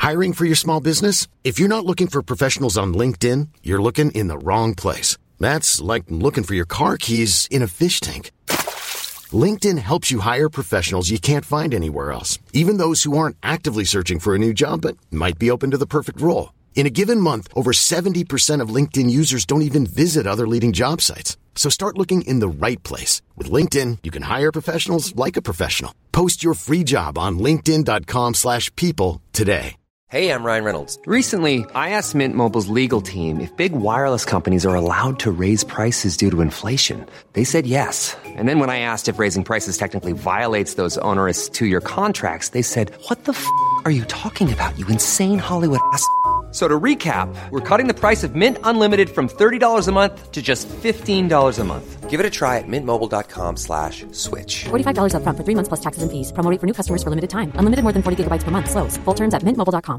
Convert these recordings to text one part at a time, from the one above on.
Hiring for your small business? If you're not looking for professionals on LinkedIn, you're looking in the wrong place. That's like looking for your car keys in a fish tank. LinkedIn helps you hire professionals you can't find anywhere else, even those who aren't actively searching for a new job but might be open to the perfect role. In a given month, over 70% of LinkedIn users don't even visit other leading job sites. So start looking in the right place. With LinkedIn, you can hire professionals like a professional. Post your free job on linkedin.com/people today. Hey, I'm Ryan Reynolds. Recently, I asked Mint Mobile's legal team if big wireless companies are allowed to raise prices due to inflation. They said yes. And then when I asked if raising prices technically violates those onerous 2-year contracts, they said, what the f*** are you talking about, you insane Hollywood ass f- So to recap, we're cutting the price of Mint Unlimited from $30 a month to just $15 a month. Give it a try at mintmobile.com/switch. $45 up front for 3 months plus taxes and fees. Promo rate for new customers for limited time. Unlimited more than 40 gigabytes per month. Slows full terms at mintmobile.com.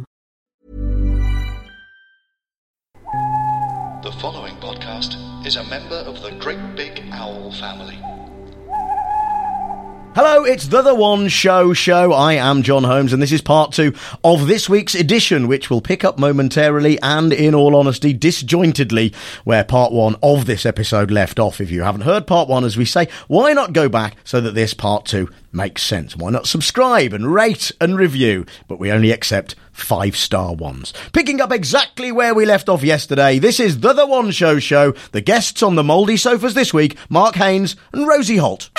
The following podcast is a member of the Great Big Owl family. Hello, it's The One Show. I am John Holmes, and this is part 2 of this week's edition, which will pick up momentarily and, in all honesty, disjointedly, where part 1 of this episode left off. If you haven't heard part 1, as we say, why not go back so that this part 2 makes sense? Why not subscribe and rate and review? But we only accept 5-star ones. Picking up exactly where we left off yesterday, this is The One Show. The guests on the mouldy sofas this week, Mark Haynes and Rosie Holt.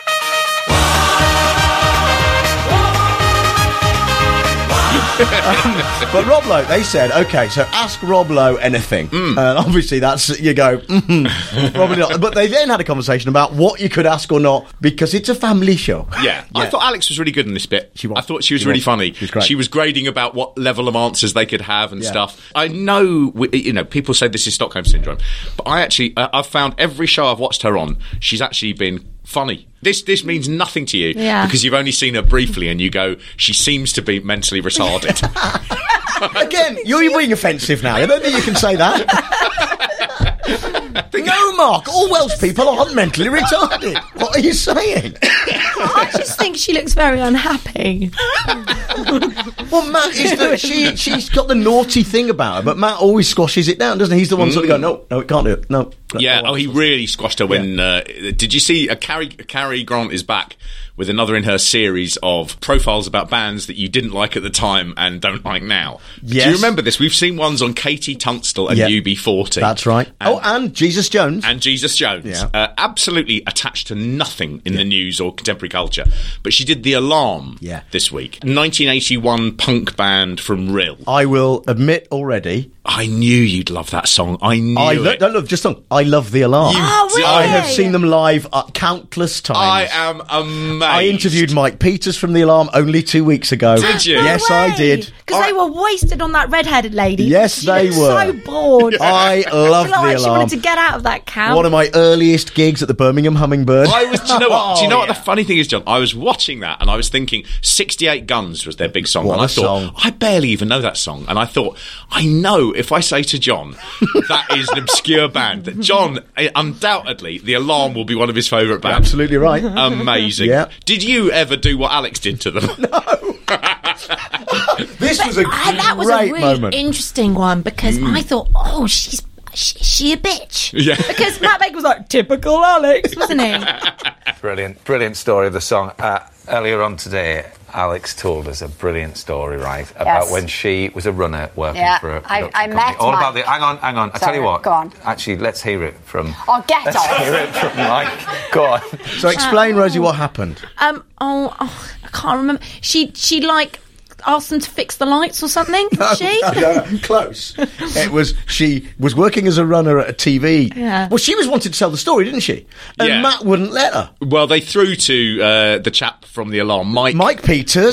But Rob Lowe, they said, OK, so ask Rob Lowe anything. And obviously that's, you go, probably not. But they then had a conversation about what you could ask or not, because it's a family show. Yeah. I thought Alex was really good in this bit. I thought she was really funny. She was great. She was grading about what level of answers they could have and stuff. I know, people say this is Stockholm Syndrome, but I've found every show I've watched her on, she's actually been funny. This means nothing to you because you've only seen her briefly and you go, she seems to be mentally retarded. Again, you're being offensive now. I don't think you can say that. No, Mark, all Welsh people aren't mentally retarded. What are you saying? I just think she looks very unhappy. Well, Matt is she's got the naughty thing about her, but Matt always squashes it down, doesn't he? He's the one sort of going, no, it can't do it. No. Yeah, he really squashed her when... did you see Cary Grant is back with another in her series of profiles about bands that you didn't like at the time and don't like now? Yes. Do you remember this? We've seen ones on Katie Tunstall and UB40. That's right. And Jesus Jones. And Jesus Jones. Yeah. Absolutely attached to nothing in the news or contemporary culture. But she did The Alarm this week. 1981 punk band from Rill. I will admit already... I knew you'd love that song. I love The Alarm. Really? I have seen them live countless times. I am amazed. I interviewed Mike Peters from The Alarm only 2 weeks ago. Did you? Yes, I did. Because they were wasted on that red-headed lady. Yes, they were. So bored. I love The Alarm. She wanted to get out of that camp. One of my earliest gigs at the Birmingham Hummingbird. Do you know what the funny thing is, John? I was watching that and I was thinking 68 Guns was their big song. What and I a thought, song. I barely even know that song. And I thought, I know if I say to John, that is an obscure band, that John, undoubtedly, The Alarm will be one of his favourite bands. Absolutely right. Amazing. Yeah. Did you ever do what Alex did to them? No. This was a that was great a really moment. interesting one because I thought, is she a bitch? Yeah. Because Matt Baker was like, typical Alex, wasn't he? Brilliant story of the song. Earlier on today, Alex told us a brilliant story, right, about when she was a runner working for a production company. All about the... Hang on. I tell you what. Go on. Actually, let's hear it from... Oh, let's hear it from Mike. Go on. So explain, Rosie, what happened. I can't remember. She asked them to fix the lights or something. No, close. It was she was working as a runner at a TV. Yeah. Well, she was wanting to tell the story, didn't she? And Matt wouldn't let her. Well, they threw to the chap from The Alarm, Mike Peters.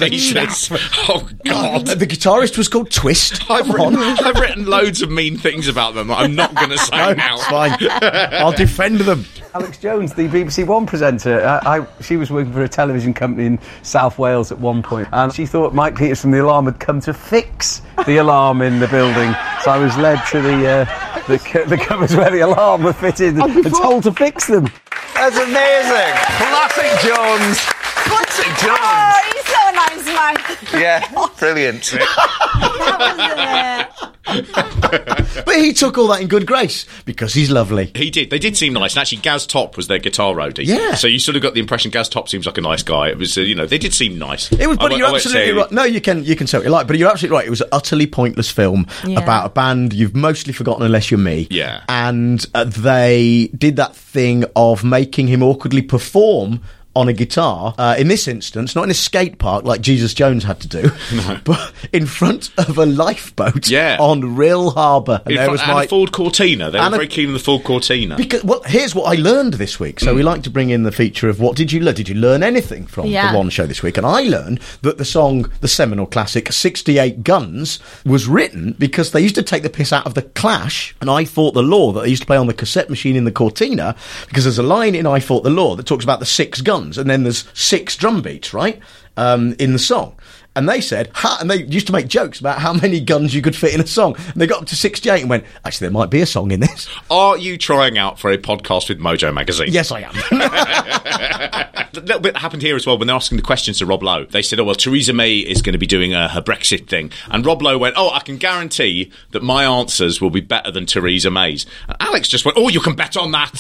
Oh, God. The guitarist was called Twist. I've written loads of mean things about them that I'm not going to say now. It's fine. I'll defend them. Alex Jones, the BBC One presenter, she was working for a television company in South Wales at one point, and she thought Mike Peters from The Alarm had come to fix the alarm in the building. So I was led to the cupboards where the alarm were fitted and told to fix them. That's amazing. Classic Jones. Quincy Jones. Oh, he's so nice, man. Yeah, brilliant. That was But he took all that in good grace because he's lovely. He did. They did seem nice. And actually, Gaz Top was their guitar roadie. Yeah. So you sort of got the impression Gaz Top seems like a nice guy. It was, they did seem nice. It was, but you're absolutely right. No, you can say what you like, but you're absolutely right. It was an utterly pointless film about a band you've mostly forgotten unless you're me. Yeah. And they did that thing of making him awkwardly perform on a guitar, in this instance, not in a skate park like Jesus Jones had to do, but in front of a lifeboat on Rill Harbour. And and a Ford Cortina. They were very keen on the Ford Cortina. Because, well, here's what I learned this week. So we like to bring in the feature of what did you learn? Did you learn anything from the One Show this week? And I learned that the song, the seminal classic, 68 Guns, was written because they used to take the piss out of The Clash and I Fought the Law that they used to play on the cassette machine in the Cortina, because there's a line in I Fought the Law that talks about the 6 guns. And then there's 6 drum beats, right, in the song. And they said, and they used to make jokes about how many guns you could fit in a song. And they got up to 68 and went, actually, there might be a song in this. Are you trying out for a podcast with Mojo Magazine? Yes, I am. A little bit happened here as well when they're asking the questions to Rob Lowe. They said, Theresa May is going to be doing her Brexit thing. And Rob Lowe went, I can guarantee that my answers will be better than Theresa May's. And Alex just went, you can bet on that.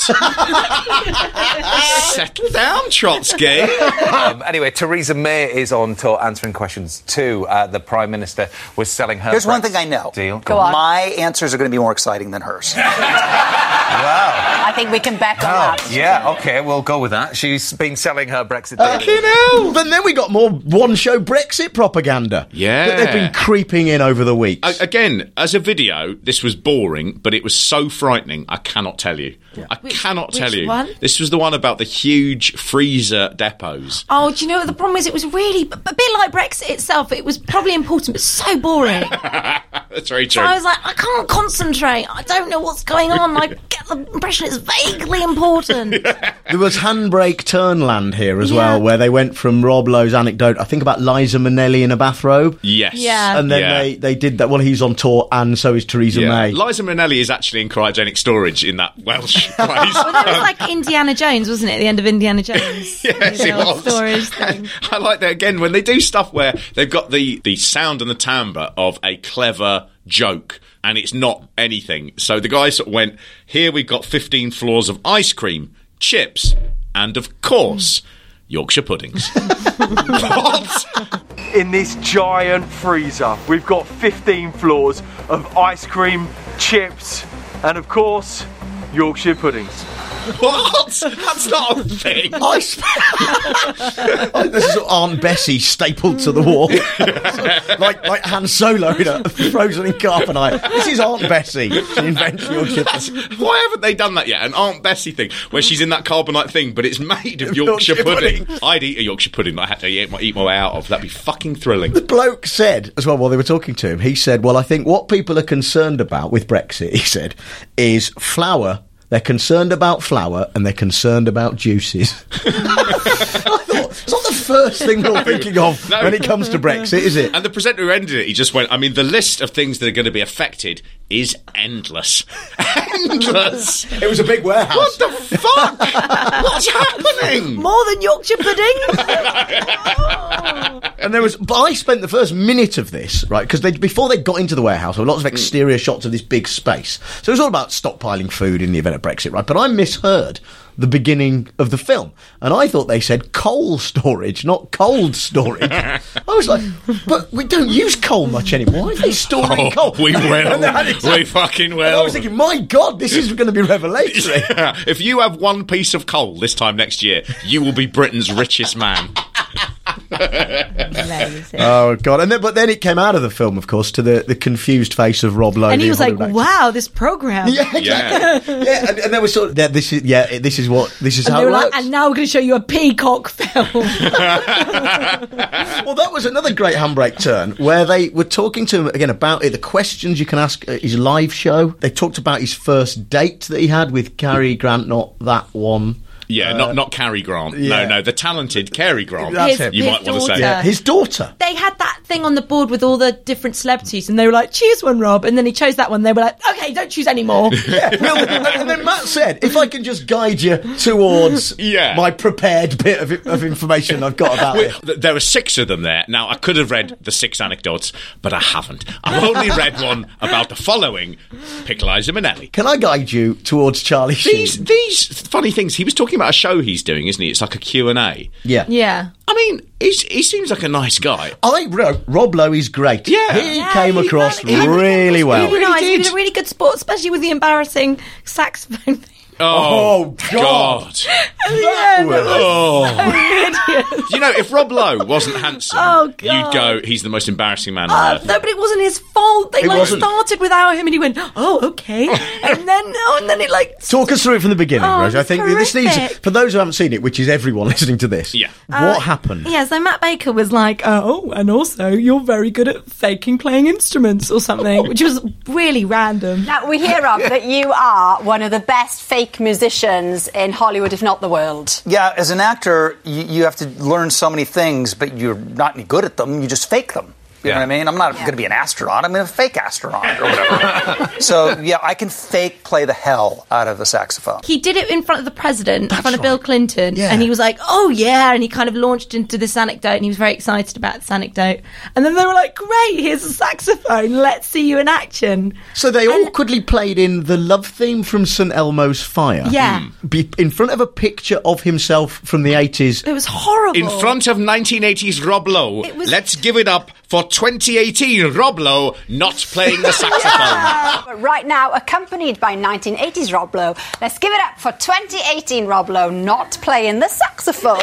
Settle down, Trotsky. Anyway, Theresa May is on tour answering questions too. The Prime Minister was selling her... Here's one thing I know. Deal. Go on. My answers are going to be more exciting than hers. Wow. I think we can bet on that. Yeah, OK, we'll go with that. She's been selling her Brexit deal. But then we got more one-show Brexit propaganda. Yeah. That they've been creeping in over the weeks. Again, as a video, this was boring, but it was so frightening, I cannot tell you. Yeah. I cannot tell you. One? This was the one about the huge freezer depots. Oh, do you know what the problem is? It was really a bit like Brexit itself. It was probably important, but so boring. That's very true. So I was like, I can't concentrate. I don't know what's going on. I get the impression it's vaguely important. There was Handbrake Turnland here as well, where they went from Rob Lowe's anecdote, I think about Liza Minnelli in a bathrobe. Yes. Yeah. And then they did that. Well, he's on tour, and so is Theresa May. Liza Minnelli is actually in cryogenic storage in that Welsh place. Well, that was like Indiana Jones, wasn't it? At the end of Indiana Jones. Yes, it was. Storage thing. I like that again when they do stuff where they've got the sound and the timbre of a clever joke, and it's not anything. So the guy sort of went, here we've got 15 floors of ice cream, chips, and of course, Yorkshire puddings. What? In this giant freezer, we've got 15 floors of ice cream, chips, and of course, Yorkshire puddings. What? That's not a thing. This is Aunt Bessie stapled to the wall. like Han Solo in a frozen in carbonite. This is Aunt Bessie. She invents Yorkshire pudding. Why haven't they done that yet? An Aunt Bessie thing where she's in that carbonite thing, but it's made of Yorkshire pudding. I'd eat a Yorkshire pudding that I had to eat my way out of. That'd be fucking thrilling. The bloke said, as well, while they were talking to him, he said, well, I think what people are concerned about with Brexit, he said, is flour. They're concerned about flour and they're concerned about juices. I thought, it's not the first thing you're thinking of when it comes to Brexit, is it? And the presenter who ended it, he just went, the list of things that are going to be affected is endless. Endless! It was a big warehouse. What the fuck? What's happening? More than Yorkshire pudding? And but I spent the first minute of this, right, because before they got into the warehouse, there were lots of exterior shots of this big space. So it was all about stockpiling food in the event of Brexit, right? But I misheard the beginning of the film, and I thought they said coal storage, not cold storage. I was like, but we don't use coal much anymore. Why are they storing coal? We will. We fucking will. And I was thinking, my God, this is going to be revelatory. Yeah. If you have one piece of coal this time next year, you will be Britain's richest man. Oh God! But then it came out of the film, of course, to the confused face of Rob Lowe, and he was like, "Wow, this program." Yeah, exactly. Yeah, and there was sort of this is how it works. And now we're going to show you a peacock film. Well, that was another great handbrake turn where they were talking to him again about it. The questions you can ask at his live show. They talked about his first date that he had with Cary Grant, not that one. Yeah, not Cary Grant. Yeah. No, the talented Cary Grant. That's him. You might want to say. Yeah, his daughter. They had that thing on the board with all the different celebrities, and they were like, choose one, Rob. And then he chose that one. They were like, okay, don't choose any more. And then Matt said, if I can just guide you towards my prepared bit of information I've got about it. There are 6 of them there. Now, I could have read the 6 anecdotes, but I haven't. I've only read one about the following. Pick Liza Minnelli. Can I guide you towards Charlie Sheen? These funny things. He was talking about a show he's doing, isn't he? It's like a Q&A. Yeah. Yeah. I mean, he seems like a nice guy. Rob Lowe is great. Yeah. He came across really well. Really nice. He was a really good sport, especially with the embarrassing saxophone thing. Oh God! That was You know, if Rob Lowe wasn't handsome, you'd go, he's the most embarrassing man on earth. No, but it wasn't his fault. They started without him, and he went, "Oh, okay," and then it like talk us through it from the beginning, Rose. I think horrific. this needs, for those who haven't seen it, which is everyone listening to this. Yeah, what happened? Yeah, so Matt Baker was like, "Oh, and also you're very good at faking playing instruments or something," which was really random. Now we hear of that you are one of the best fake musicians in Hollywood, if not the world. Yeah, as an actor, you have to learn so many things, but you're not any good at them. You just fake them. You know what I mean? I'm not going to be an astronaut. I'm a fake astronaut or whatever. So, yeah, I can fake play the hell out of the saxophone. He did it in front of the president, in front of Bill Clinton, and he was like, oh, yeah, and he kind of launched into this anecdote, and he was very excited about this anecdote. And then they were like, great, here's a saxophone, let's see you in action. So they awkwardly played in the love theme from St Elmo's Fire. Yeah. In front of a picture of himself from the 80s. It was horrible. In front of 1980s Rob Lowe, let's give it up for 2018 Rob Lowe not playing the saxophone. But right now, accompanied by 1980s Rob Lowe, let's give it up for 2018 Rob Lowe not playing the saxophone.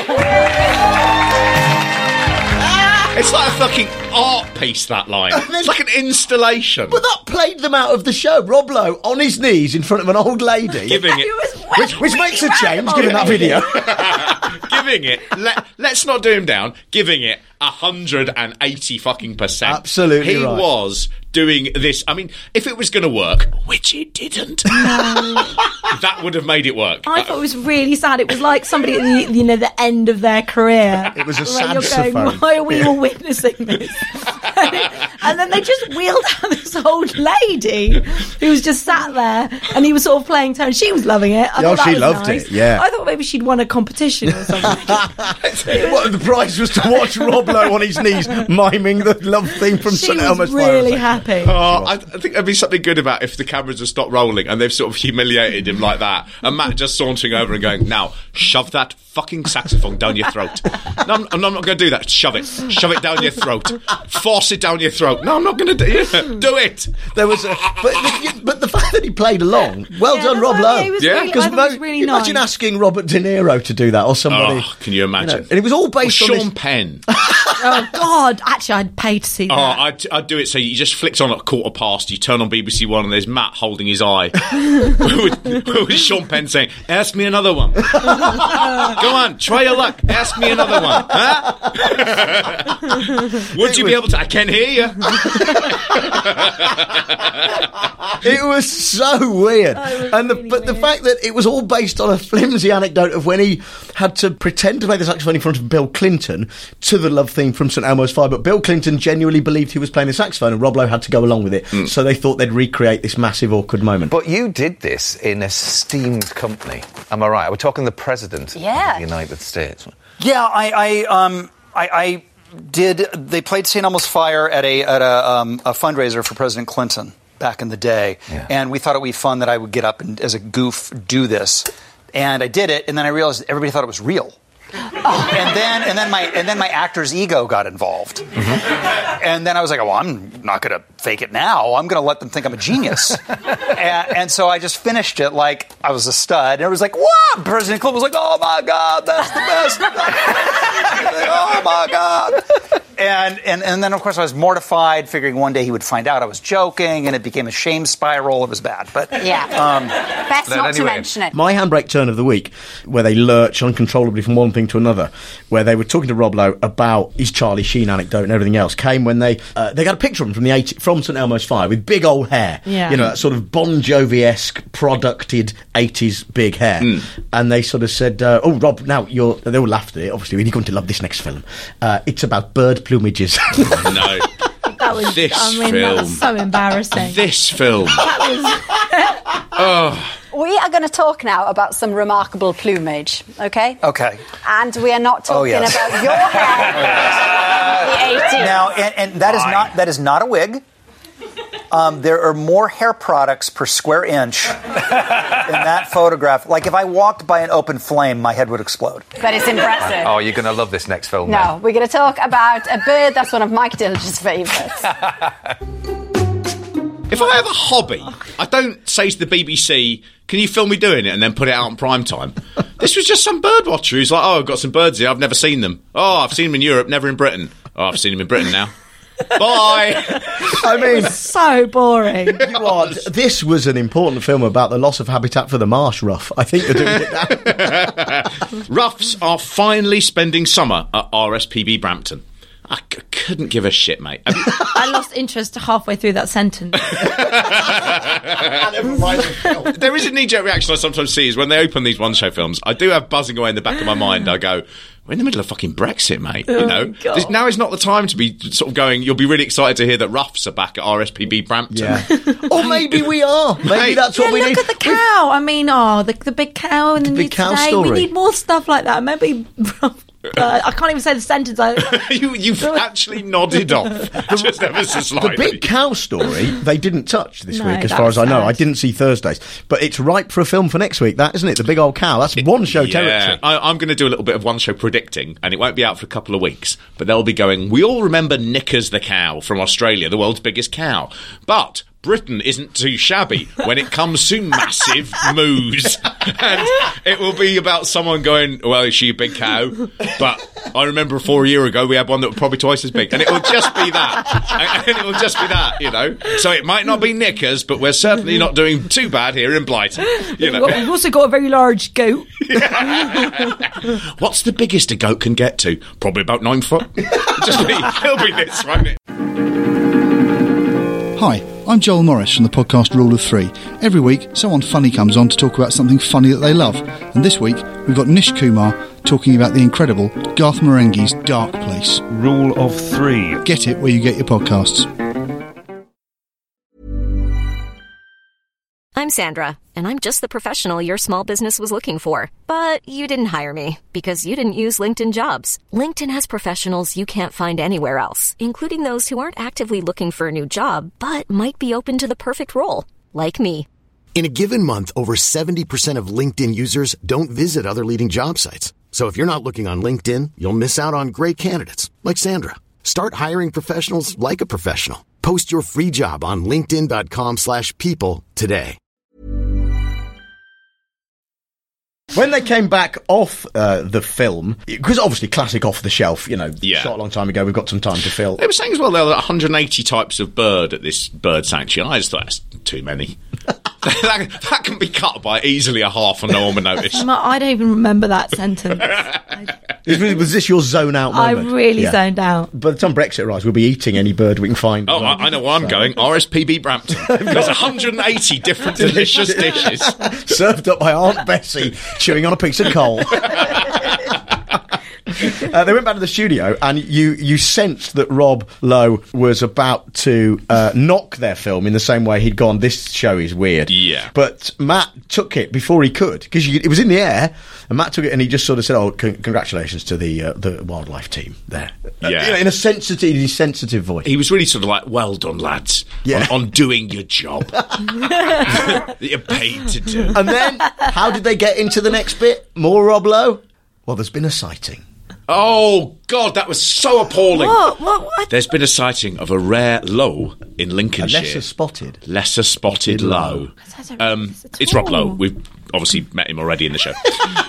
It's like a fucking art piece, that line. It's like an installation. But that played them out of the show. Rob Lowe on his knees in front of an old lady. Giving it. Which makes a change, given that video. Giving it. Let's not do him down. Giving it 180 fucking %. Absolutely He right. was doing this. I mean, if it was going to work, which it didn't, that would have made it work. I thought it was really sad. It was like somebody at the end of their career. It was a You're saxophone. going, why are we all witnessing this? And then they just wheeled out this old lady who was just sat there, and he was sort of playing tone. She was loving it. I thought that she was loved nice. it, yeah. I thought maybe she'd won a competition or something. What, the prize was to watch Rob Lowe on his knees miming the love theme from She St Elmo's was Fire. really happy. I think there'd be something good about if the cameras had stopped rolling and they've sort of humiliated him like that, and Matt just sauntering over and going, now, shove that fucking saxophone down your throat. No, I'm not going to do that. Shove it down your throat. Force it down your throat. No, I'm not going to do it. Do it. There was but the fact that he played along, well done, Rob Lowe. Yeah, it was really, I thought it was really nice. Imagine asking Robert De Niro to do that, or somebody. Oh, can you imagine? And it was all based on Sean Penn. Oh, God. Actually, I'd pay to see that. I'd do it so you just flicked on at 1:15, you turn on BBC One, and there's Matt holding his eye. with Sean Penn saying, ask me another one. Go on, try your luck. Ask me another one. Huh? Would you be able to? I can't hear you. It was so weird. The fact that it was all based on a flimsy anecdote of when he had to pretend to play the saxophone in front of Bill Clinton to the love theme from St Elmo's Fire, but Bill Clinton genuinely believed he was playing the saxophone, and Rob Lowe had to go along with it. So they thought they'd recreate this massive awkward moment. But you did this in a esteemed company. Am I right? We're talking the president of the United States. Yeah, I did. They played St. Elmo's Fire at a fundraiser for President Clinton back in the day, and we thought it would be fun that I would get up and, as a goof, do this, and I did it, and then I realized everybody thought it was real. And then my actor's ego got involved. And then I was like, well, I'm not going to fake it now. I'm going to let them think I'm a genius. and so I just finished it like I was a stud. And it was like, what? President Clinton was like, oh, my God, that's the best. Oh, my God. And then, of course, I was mortified, figuring one day he would find out I was joking, and it became a shame spiral. It was bad. But best not to mention it. My handbrake turn of the week, where they lurch uncontrollably from one thing to another, where they were talking to Rob Lowe about his Charlie Sheen anecdote and everything else, came when they got a picture of him from St Elmo's Fire with big old hair. Yeah. You know, that sort of Bon Jovi-esque, producted 80s big hair. And they sort of said, oh, Rob, now they all laughed at it, obviously, you're going to love this next film. It's about bird plumages. No. That was, that was so embarrassing. This film. We are going to talk now about some remarkable plumage, okay? Okay. And we are not talking about your hair. The 80s. Now, and that is not a wig. There are more hair products per square inch in that photograph. Like, if I walked by an open flame, my head would explode. But it's impressive. Oh, you're going to love this next film. No, we're going to talk about a bird that's one of Mike Dillage's favourites. If I have a hobby, I don't say to the BBC, can you film me doing it and then put it out on prime time? This was just some bird watcher who's like, oh, I've got some birds here, I've never seen them. Oh, I've seen them in Europe, never in Britain. Oh, I've seen them in Britain now. Bye. I mean, so boring. This was an important film about the loss of habitat for the marsh, Ruff. I think you're doing it now. Ruffs are finally spending summer at RSPB Brampton. I couldn't give a shit, mate. I lost interest halfway through that sentence. There is a knee-jerk reaction I sometimes see is when they open these one-show films, I do have buzzing away in the back of my mind. I go, we're in the middle of fucking Brexit, mate. You know, now is not the time to be sort of going, you'll be really excited to hear that Ruffs are back at RSPB Brampton. Yeah. Or maybe we are. Maybe that's what we need. Look at the cow. I mean, the big cow in the big cow today. story. We need more stuff like that. Maybe... I can't even say the sentence. You've actually nodded off just ever so slightly. The big cow story they didn't touch this week, as that far as I know. sad. I didn't see Thursdays, but it's ripe for a film for next week. That isn't it? The big old cow. That's one show territory. I'm going to do a little bit of one show predicting, and it won't be out for a couple of weeks. But they'll be going. We all remember Knickers the cow from Australia, the world's biggest cow, but Britain isn't too shabby when it comes to massive moos. And it will be about someone going, well, is she a big cow? But I remember 4 years ago we had one that was probably twice as big. And it will just be that. And it will just be that, you know. So it might not be Knickers, but we're certainly not doing too bad here in Blighton. You know. We've also got a very large goat. What's the biggest a goat can get to? Probably about 9 foot. It'll be this, won't it? Hi, I'm Joel Morris from the podcast Rule of Three. Every week, someone funny comes on to talk about something funny that they love. And this week, we've got Nish Kumar talking about the incredible Garth Marenghi's Dark Place. Rule of Three. Get it where you get your podcasts. I'm Sandra, and I'm just the professional your small business was looking for. But you didn't hire me because you didn't use LinkedIn Jobs. LinkedIn has professionals you can't find anywhere else, including those who aren't actively looking for a new job, but might be open to the perfect role, like me. In a given month, over 70% of LinkedIn users don't visit other leading job sites. So if you're not looking on LinkedIn, you'll miss out on great candidates, like Sandra. Start hiring professionals like a professional. Post your free job on linkedin.com/people today. When they came back off the film, because obviously classic off the shelf, you know, shot a long time ago, we've got some time to fill. They were saying as well there were 180 types of bird at this bird sanctuary. I just thought that's too many. that can be cut by easily a half and no one would notice. I don't even remember that sentence. Was this your zone out moment? I really zoned out. By the time Brexit arrives, we'll be eating any bird we can find. Oh, I know where I'm going. RSPB Brampton. There's 180 different delicious dishes. Served up by Aunt Bessie, chewing on a piece of coal. They went back to the studio, and you sensed that Rob Lowe was about to knock their film in the same way he'd gone, this show is weird. Yeah. But Matt took it before he could, because it was in the air, and Matt took it and he just sort of said, oh, congratulations to the wildlife team there. Yeah. In a sensitive voice. He was really sort of like, well done, lads, on doing your job that you're paid to do. And then, how did they get into the next bit? More Rob Lowe? Well, there's been a sighting. Oh, God, that was so appalling. What? There's been a sighting of a rare low in Lincolnshire. A lesser spotted low. It's Rob Lowe. obviously met him already in the show.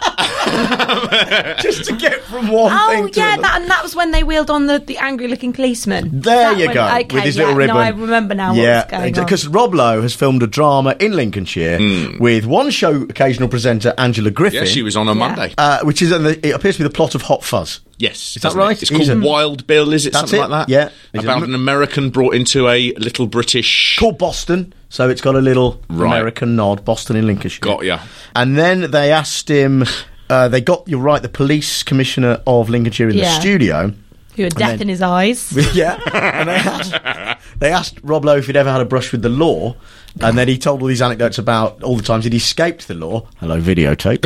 Just to get from one thing to another. That was when they wheeled on the angry-looking policeman. There you go, okay, with his little ribbon. No, I remember now what was going on. Because Rob Lowe has filmed a drama in Lincolnshire with one show occasional presenter Angela Griffin. Yeah, she was on Monday. Which is, it appears to be the plot of Hot Fuzz. Yes. Is that right? It's called Wild Bill, is it? That's something like that? Yeah. About an American brought into a little British... Called Boston, so it's got a little American nod, Boston in Lincolnshire. Got ya. And then they asked him... you're right, the police commissioner of Lincolnshire in the studio. Who had death in his eyes. Yeah. And they asked Rob Lowe if he'd ever had a brush with the law. And then he told all these anecdotes about all the times he'd escaped the law. Hello, videotape.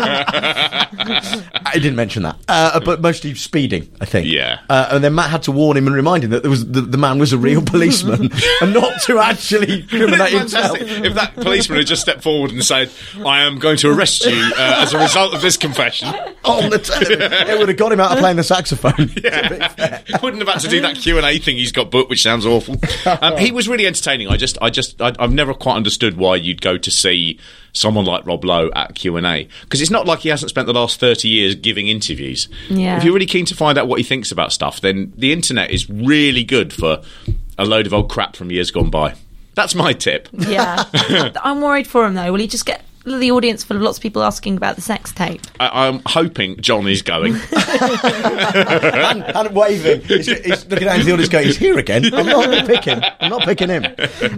I didn't mention that. But mostly speeding, I think. Yeah. And then Matt had to warn him and remind him that the man was a real policeman and not to actually criminate himself. If that policeman had just stepped forward and said, I am going to arrest you as a result of this confession. On the television. It would have got him out of playing the saxophone. Yeah. He wouldn't have had to do that Q&A thing he's got booked, which sounds awful. He was really entertaining. I've never quite understood why you'd go to see someone like Rob Lowe at Q&A, because it's not like he hasn't spent the last 30 years giving interviews. Yeah. If you're really keen to find out what he thinks about stuff, then the internet is really good for a load of old crap from years gone by. That's my tip. Yeah. I'm worried for him, though. Will he just get the audience full of lots of people asking about the sex tape? I'm hoping John is going. and waving. He's looking out into the audience going, he's here again. I'm not picking him.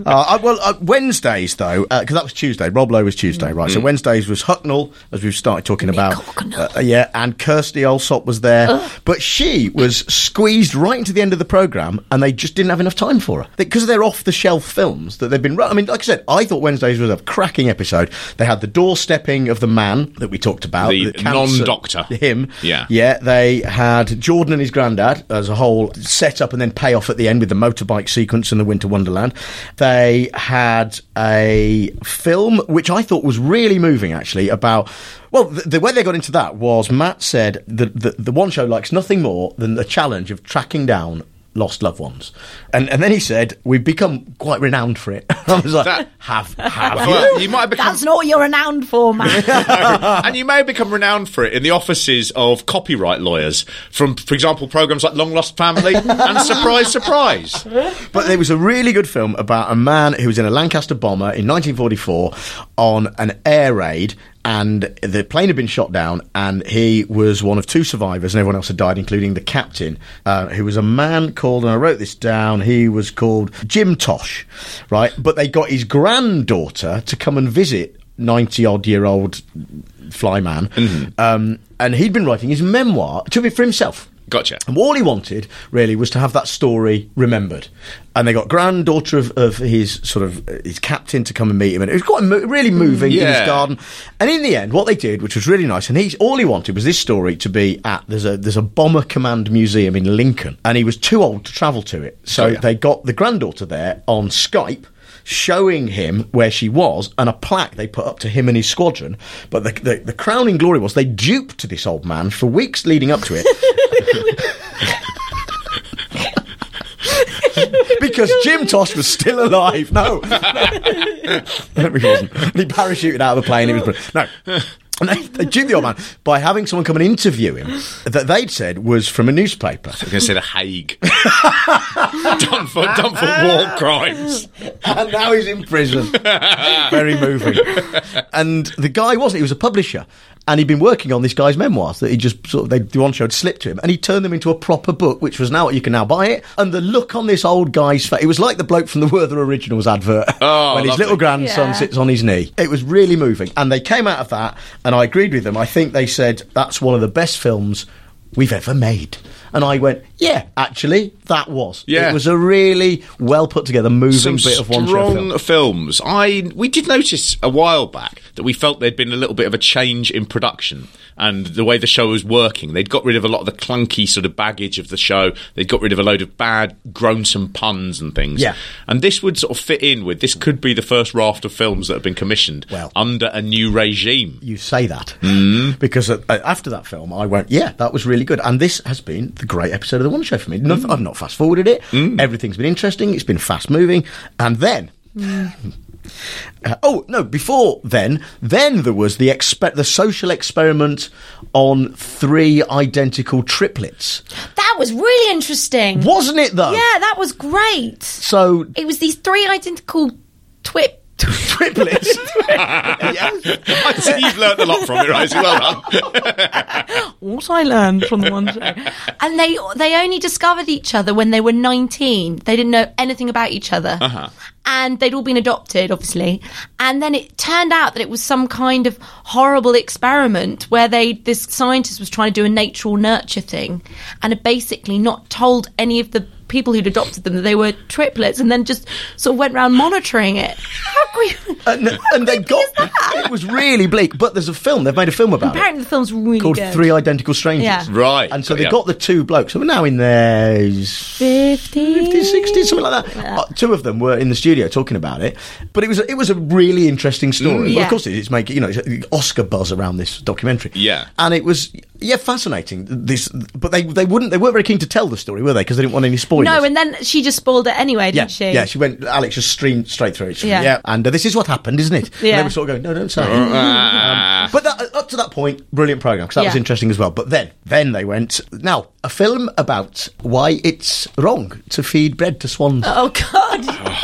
Wednesdays, though, because that was Tuesday. Rob Lowe was Tuesday, right? So Wednesdays was Hucknall, as we've started talking about. And Kirsty Allsop was there. But she was squeezed right into the end of the programme, and they just didn't have enough time for her. Because they're off-the-shelf films that they've been running. I mean, like I said, I thought Wednesdays was a cracking episode. They had the doorstepping of the man that we talked about. The non-doctor. Him. Yeah. Yeah, they had Jordan and his granddad as a whole set up and then pay off at the end with the motorbike sequence in the Winter Wonderland. They had a film, which I thought was really moving, actually, about... Well, the way they got into that was Matt said that the One Show likes nothing more than the challenge of tracking down lost loved ones. And then he said, we've become quite renowned for it. I was like, have you? You might have become... That's not what you're renowned for, man. And you may have become renowned for it in the offices of copyright lawyers from, for example, programmes like Long Lost Family and Surprise, Surprise. But there was a really good film about a man who was in a Lancaster bomber in 1944 on an air raid, and the plane had been shot down, and he was one of two survivors, and everyone else had died, including the captain, who was a man called, and I wrote this down, he was called Jim Tosh, right? But they got his granddaughter to come and visit 90-odd-year-old flyman, and he'd been writing his memoir, took it for himself. Gotcha. And all he wanted, really, was to have that story remembered. And they got granddaughter of his sort of his captain to come and meet him, and it was quite really moving in his garden. And in the end, what they did, which was really nice, and all he wanted was this story to be at there's a Bomber Command Museum in Lincoln, and he was too old to travel to it, so they got the granddaughter there on Skype, showing him where she was, and a plaque they put up to him and his squadron. But the crowning glory was they duped this old man for weeks leading up to it. Because Jim Tosh was still alive. No. He wasn't. He parachuted out of the plane. He was no. And they duped the old man by having someone come and interview him that they'd said was from a newspaper. I was going to say The Hague. done for war crimes. And now he's in prison. Very moving. And the guy he was a publisher. And he'd been working on this guy's memoirs that he just the One Show had slipped to him, and he turned them into a proper book, which was now you can now buy it. And the look on this old guy's face, it was like the bloke from the Werther Originals advert when his little grandson sits on his knee. It was really moving, and they came out of that, and I agreed with them. I think they said that's one of the best films we've ever made. And I went, yeah, actually, that was. Yeah. It was a really well put together, moving bit of One Show film. Films. We did notice a while back that we felt there'd been a little bit of a change in production and the way the show was working. They'd got rid of a lot of the clunky sort of baggage of the show. They'd got rid of a load of bad, grown-some puns and things. Yeah. And this would sort of fit in with, this could be the first raft of films that have been commissioned under a new regime. You say that. Because after that film, I went, yeah, that was really good. And this has been the great episode of The One Show for me. I've not fast-forwarded it. Everything's been interesting. It's been fast-moving. And then... Before then there was the social experiment on 3 identical triplets. That was really interesting. Wasn't it, though? Yeah, that was great. So it was these 3 identical triplets. Yes. I see you've learned a lot from it, Rosie. Well done. What I learned from the one show. And they only discovered each other when they were 19. They didn't know anything about each other. Uh-huh. And they'd all been adopted, obviously. And then it turned out that it was some kind of horrible experiment where this scientist was trying to do a nature or nurture thing and had basically not told any of the people who'd adopted them that they were triplets, and then just sort of went around monitoring it. How and they got it was really bleak. But there's a film. They've made a film about Apparently, the film's really called good. 3 Identical Strangers. Yeah. Right. And so they got the 2 blokes who are now in their 50s, 60s, something like that. Yeah. 2 of them were in the studio talking about it. But it was a really interesting story. Well, of course, it's making it's Oscar buzz around this documentary. Yeah. And it was fascinating. But they weren't very keen to tell the story, were they? Because they didn't want any spoilers. No, and then she just spoiled it anyway, didn't she? Yeah, she went. Alex just streamed straight through it. Yeah. And this is what happened, isn't it? Yeah. And they were sort of going, no, don't say it. But up to that point, brilliant programme, because that was interesting as well. But then they went, now, a film about why it's wrong to feed bread to swans. Oh, God.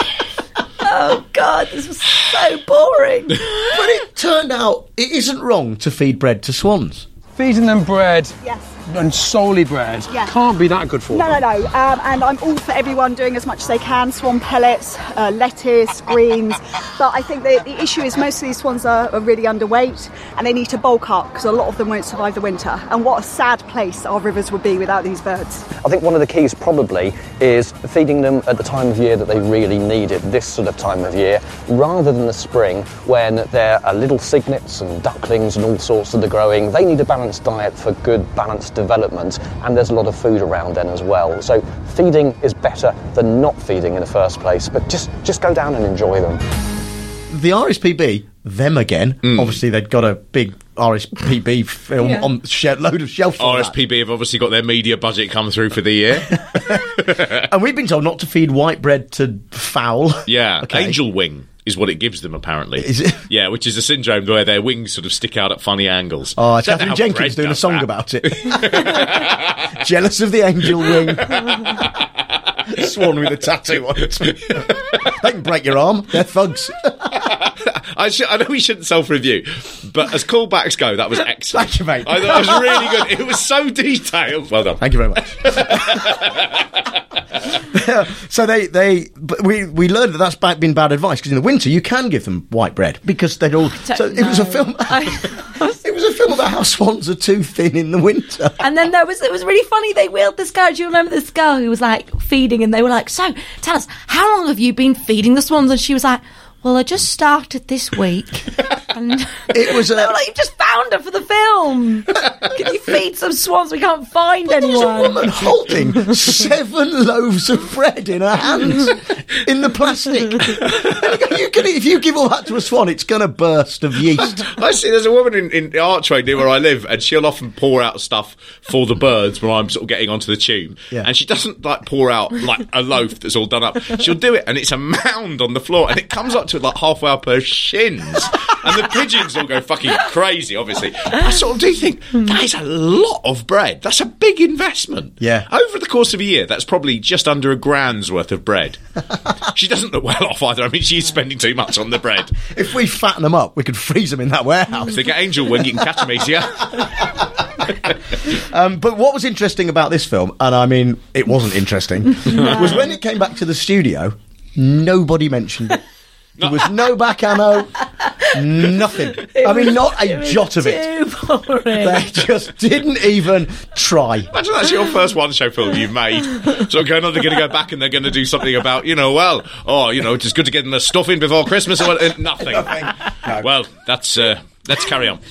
Oh, God, this was so boring. But it turned out it isn't wrong to feed bread to swans. Feeding them bread. Yes. And solely bread can't be that good for them. No. And I'm all for everyone doing as much as they can. Swan pellets, lettuce, greens. But I think the issue is most of these swans are really underweight and they need to bulk up because a lot of them won't survive the winter. And what a sad place our rivers would be without these birds. I think one of the keys probably is feeding them at the time of year that they really need it, this sort of time of year, rather than the spring when there are little cygnets and ducklings and all sorts that are growing. They need a balanced diet for good, balanced development, and there's a lot of food around then as well. So feeding is better than not feeding in the first place, but just go down and enjoy them. The RSPB, them again, obviously they'd got a big RSPB film on load of shelf. RSPB have obviously got their media budget come through for the year. And we've been told not to feed white bread to fowl. Yeah, okay. Angel wing is what it gives them, apparently. Is it? Yeah, which is a syndrome where their wings sort of stick out at funny angles. Oh, Catherine Jenkins doing a song about it. Jealous of the angel wing. Swan with a tattoo on it. They can break your arm. They're thugs. I know we shouldn't self-review, but as callbacks go, that was excellent. Thank you, mate. I thought it was really good. It was so detailed. Well done. Thank you very much. So we learned that that's been bad advice, because in the winter you can give them white bread because they'd all. So it was a film. It was a film about how swans are too thin in the winter. And then it was really funny. They wheeled this girl. Do you remember this girl who was like feeding, and they were like, "So tell us, how long have you been feeding the swans?" And she was like, "Well, I just started this week." And it was they were like, "You just found her for the film. Can you feed some swans? We can't find anyone." There was a woman holding 7 loaves of bread in her hands in the plastic. If you give all that to a swan, it's going to burst of yeast. I see. There's a woman in Archway near where I live, and she'll often pour out stuff for the birds when I'm sort of getting onto the tube. Yeah. And she doesn't like pour out like a loaf that's all done up. She'll do it, and it's a mound on the floor, and it comes up to like halfway up her shins. And the pigeons all go fucking crazy, obviously. I sort of do think, that is a lot of bread. That's a big investment. Yeah. Over the course of a year, that's probably just under £1,000's worth of bread. She doesn't look well off either. I mean, she's spending too much on the bread. If we fatten them up, we could freeze them in that warehouse. If they get angel wing, you can catch them easier. But what was interesting about this film, and I mean, it wasn't interesting, was when it came back to the studio, nobody mentioned it. There was no back ammo, nothing. I mean, not a jot of it. Boring. They just didn't even try. Imagine that's your first one-show film you've made. So they're going to go back and they're going to do something about, it's good to get the stuff in before Christmas. Or nothing. No. Well, that's... let's carry on.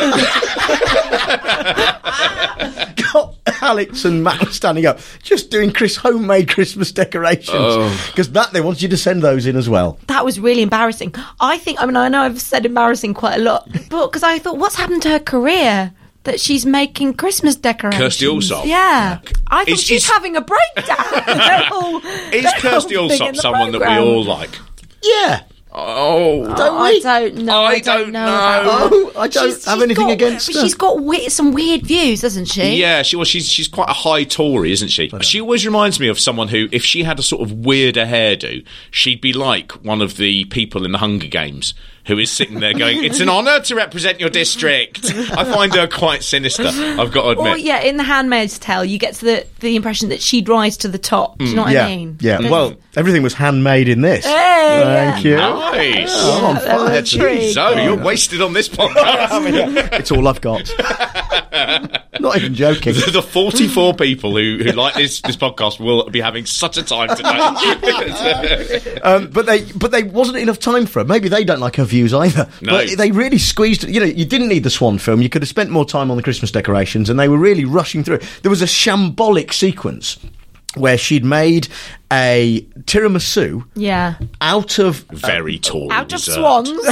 Got Alex and Matt were standing up, just doing homemade Christmas decorations. Because they wanted you to send those in as well. That was really embarrassing. I know I've said embarrassing quite a lot, but because I thought, what's happened to her career? That she's making Christmas decorations. Kirsty Allsopp. Yeah. I thought she's having a breakdown. Is Kirsty Allsopp someone that we all like? Yeah. Oh, don't we? I don't know. I don't know. Oh, I don't have anything against her. She's got some weird views, doesn't she? Yeah, she's quite a high Tory, isn't she? She always reminds me of someone who, if she had a sort of weirder hairdo, she'd be like one of the people in the Hunger Games who is sitting there going, "It's an honour to represent your district." I find her quite sinister, I've got to admit. Well, yeah, in The Handmaid's Tale, you get to the impression that she'd rise to the top. Do you know what I mean? Yeah, well, everything was handmade in this. Thank you. Nice. Oh, I'm on fire. Jeez, so you're wasted on this podcast. It's all I've got. Not even joking. The 44 people who like this podcast will be having such a time today. But they wasn't enough time for her. Maybe they don't like her views either. No. But they really squeezed. You know, you didn't need the Swan film. You could have spent more time on the Christmas decorations, and they were really rushing through. There was a shambolic sequence where she'd made a tiramisu out of very tall out dessert. of swans.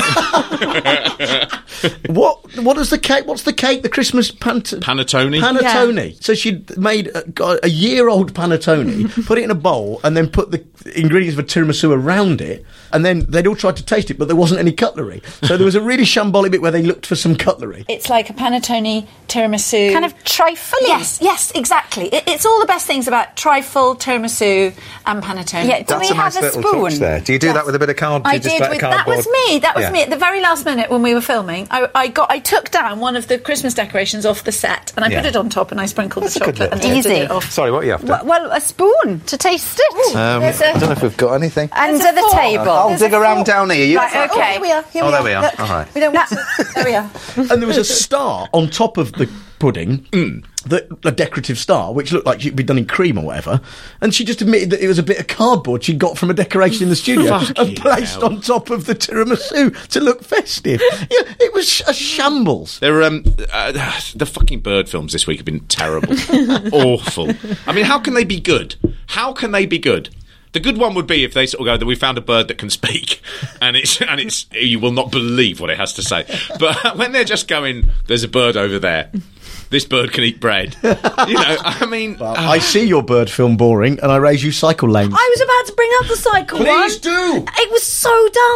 What is the cake? What's the cake? The Christmas panettone. Yeah. So she'd made a year-old panettone, put it in a bowl, and then put the ingredients of a tiramisu around it. And then they'd all tried to taste it, but there wasn't any cutlery. So there was a really shambolic bit where they looked for some cutlery. It's like a panettone tiramisu. Kind of trifle. Yes, exactly. It's all the best things about trifle, tiramisu and panettone. Yeah, do we have a spoon? There. Do you do that with a bit of cardboard? I did. That was me. That was me. At the very last minute when we were filming, I took down one of the Christmas decorations off the set and I put it on top and I sprinkled the chocolate and easy. it off. Sorry, what are you after? Well, a spoon to taste it. I don't know if we've got anything. Under the table. I'll dig around down here. Right, okay. Here we are. There we are. Look, all right. We don't want to. There we are. And there was a star on top of the pudding, a decorative star, which looked like she'd been done in cream or whatever. And she just admitted that it was a bit of cardboard she'd got from a decoration in the studio and placed on top of the tiramisu to look festive. Yeah, it was a shambles. The fucking bird films this week have been terrible. Awful. I mean, how can they be good? How can they be good? The good one would be if they sort of go that we found a bird that can speak, and it's you will not believe what it has to say. But when they're just going, there's a bird over there. This bird can eat bread. You know, I mean... Well, I see your bird film boring, and I raise you cycle lanes. I was about to bring up the cycle one. Please do! It was so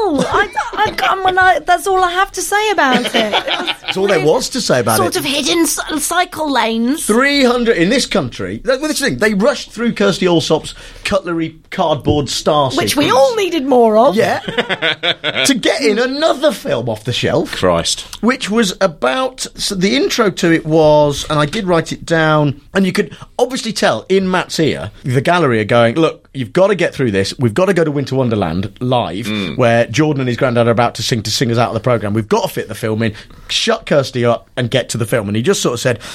dull. That's all I have to say about it. That's all there was to say about Sort of hidden cycle lanes. 300 in this country. Well, this thing, they rushed through Kirsty Allsop's cutlery cardboard star Which sequence. we all needed more of. Yeah. To get in another film off the shelf. Christ. Which was about... So the intro to it was... And I did write it down, and you could obviously tell in Matt's ear, the gallery are going, look, you've got to get through this. We've got to go to Winter Wonderland live, where Jordan and his granddad are about to sing us out of the programme. We've got to fit the film in, shut Kirsty up and get to the film. And he just sort of said...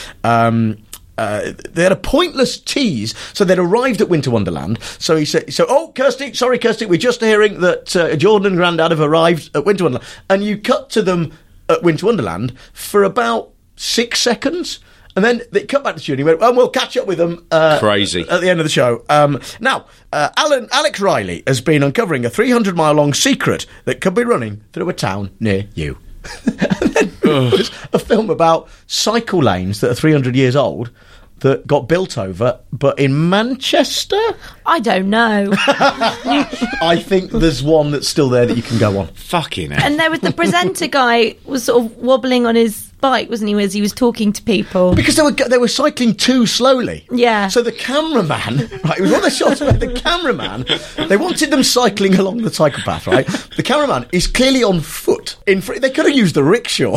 they had a pointless tease, so they'd arrived at Winter Wonderland. So he said, Kirsty, we're just hearing that Jordan and Grandad have arrived at Winter Wonderland. And you cut to them at Winter Wonderland for about 6 seconds. And then they cut back to the studio and went, we'll catch up with them crazy at the end of the show. Now, Alex Riley has been uncovering a 300-mile-long secret that could be running through a town near you. And then there's a film about cycle lanes that are 300 years old that got built over, but in Manchester? I don't know. I think there's one that's still there that you can go on. Fucking hell. And there was the presenter guy was sort of wobbling on his bike, wasn't he, as he was talking to people? Because they were cycling too slowly. Yeah. So the cameraman, right, it was one of the shots where the cameraman, they wanted them cycling along the cycle path, right? The cameraman is clearly on foot. They could have used the rickshaw.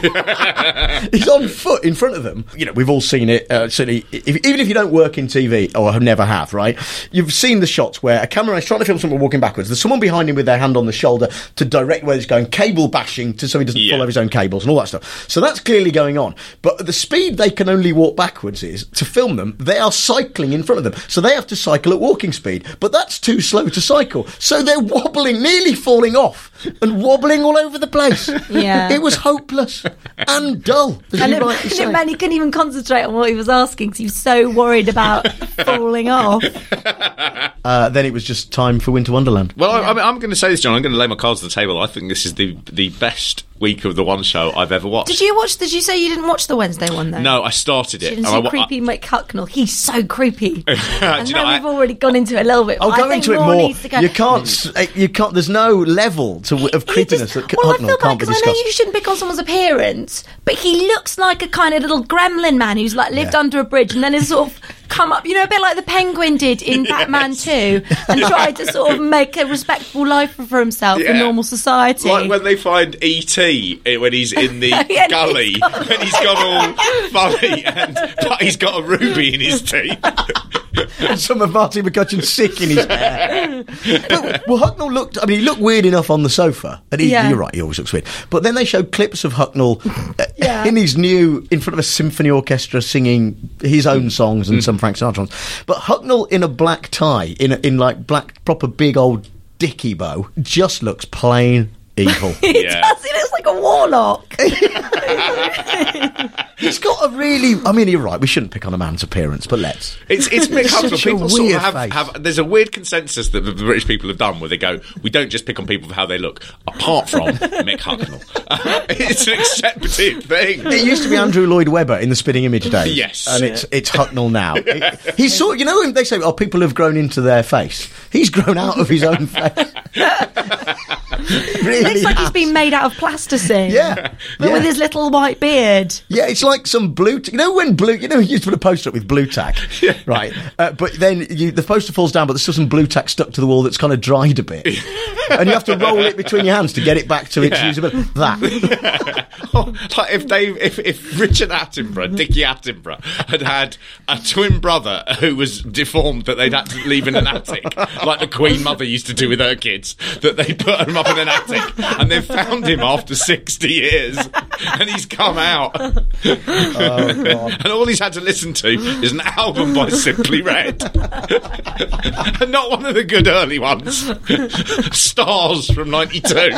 He's on foot in front of them. You know, we've all seen it, certainly, even if you don't work in TV, or never have, right? You've seen the shots where a cameraman is trying to film someone walking backwards. There's someone behind him with their hand on the shoulder to direct where he's going, cable bashing so he doesn't fall over his own cables and all that stuff. So that's clearly going on. But at the speed they can only walk backwards is, to film them, they are cycling in front of them. So they have to cycle at walking speed. But that's too slow to cycle. So they're wobbling, nearly falling off, and wobbling all over the place. Yeah. It was hopeless and dull. And it meant he couldn't even concentrate on what he was asking because he was so worried about falling off. Then it was just time for Winter Wonderland. Well, I'm going to say this, John. I'm going to lay my cards on the table. I think this is the best week of the One Show I've ever watched. Did you say you didn't watch the Wednesday one, though? No, I started it. You didn't see creepy Mick Hucknall. He's so creepy. I know we've already gone into it a little bit. I'll go into it more. You can't. There's no level of creepiness that Hucknall can't be discussed. I know you shouldn't pick on someone's appearance, but he looks like a kind of little gremlin man who's like lived under a bridge and then has sort of come up, a bit like the Penguin did in Batman 2, and tried to sort of make a respectable life for himself in normal society. Like when they find E.T. when he's in the gully, when he's gone all funny, but he's got a ruby in his teeth. And some of Marty McCutcheon's sick in his hair. Well, Hucknall he looked weird enough on the sofa. And you're right, he always looks weird. But then they showed clips of Hucknall in front of a symphony orchestra singing his own songs and some Frank Sinatra ones. But Hucknall in a black tie, in like black, proper big old dicky bow, just looks plain evil. He does. He looks like a warlock. He's got a really... I mean, you're right, we shouldn't pick on a man's appearance, but let's. It's Mick Hucknall. People sort of have... There's a weird consensus that the British people have done where they go, we don't just pick on people for how they look, apart from Mick Hucknall. It's an accepted thing. It used to be Andrew Lloyd Webber in the Spitting Image days. Yes. And it's Hucknall now. He's sort of... when they say, people have grown into their face. He's grown out of his own face. Really looks like he's been made out of plasticine. But with his little white beard. Yeah, it's like some blue... when blue... you used to put a poster up with blue tack, right? But then the poster falls down, but there's still some blue tack stuck to the wall that's kind of dried a bit. And you have to roll it between your hands to get it back to its usability. That. Like if Richard Attenborough, Dickie Attenborough, had a twin brother who was deformed that they'd had to leave in an attic, like the Queen Mother used to do with her kids, that they put him up in an attic and then found him after 60 years and he's come out. Oh, God. And all he's had to listen to is an album by Simply Red. And not one of the good early ones. Stars from 92.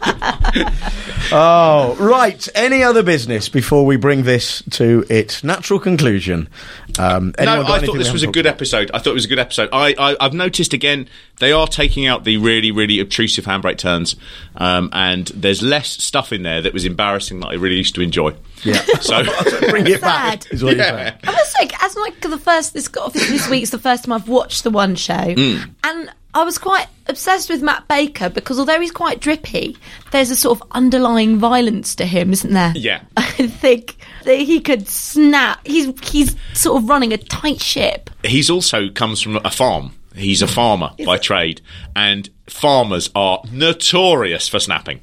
Oh, right. Any other business before we bring this to its natural conclusion? No, I thought this was a good episode. I've noticed again, they are taking out the really, really obtrusive handbrake turns, and there's less stuff in there that was embarrassing that I really used to enjoy. Yeah. So bring it back. Is what you're saying. I was like, as like this week's the first time I've watched the One Show, and I was quite obsessed with Matt Baker because although he's quite drippy, there's a sort of underlying violence to him, isn't there? Yeah. I think that he could snap. He's sort of running a tight ship. He's also comes from a farm. He's a farmer by trade, and farmers are notorious for snapping.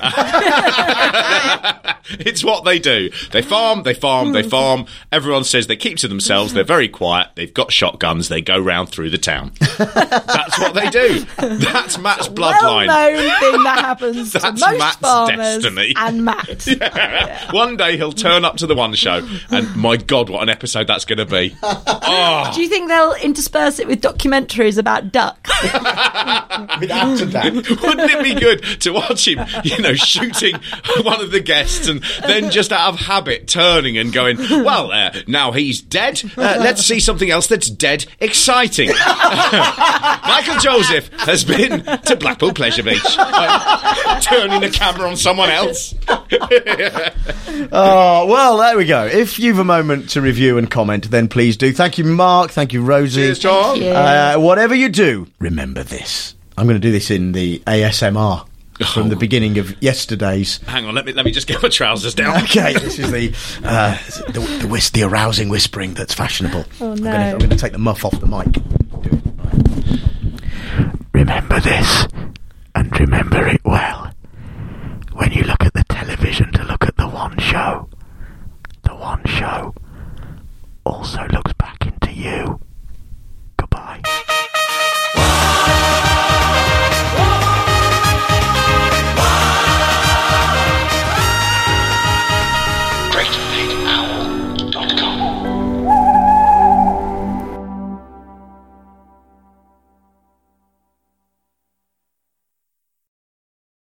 It's what they do. They farm. Everyone says they keep to themselves. They're very quiet. They've got shotguns. They go round through the town. That's what they do. That's Matt's bloodline. Well-known thing that happens to most Matt's farmers destiny. And Matt. Yeah. One day he'll turn up to the One Show, and my God, what an episode that's going to be. Oh. Do you think they'll intersperse it with documentaries about ducks? Wouldn't it be good to watch him, shooting one of the guests and then just out of habit turning and going, well, now he's dead. Let's see something else that's dead exciting. Michael Joseph has been to Blackpool Pleasure Beach. Turning the camera on someone else. Oh, well, there we go. If you've a moment to review and comment, then please do. Thank you, Mark. Thank you, Rosie. Cheers, John. Whatever you do, remember this. I'm going to do this in the ASMR. From the beginning of yesterday's. Hang on, let me just get my trousers down. Okay, this is the arousing whispering that's fashionable. Oh no! I'm going to take the muff off the mic. Remember this, and remember it well. When you look at the television to look at the One Show also looks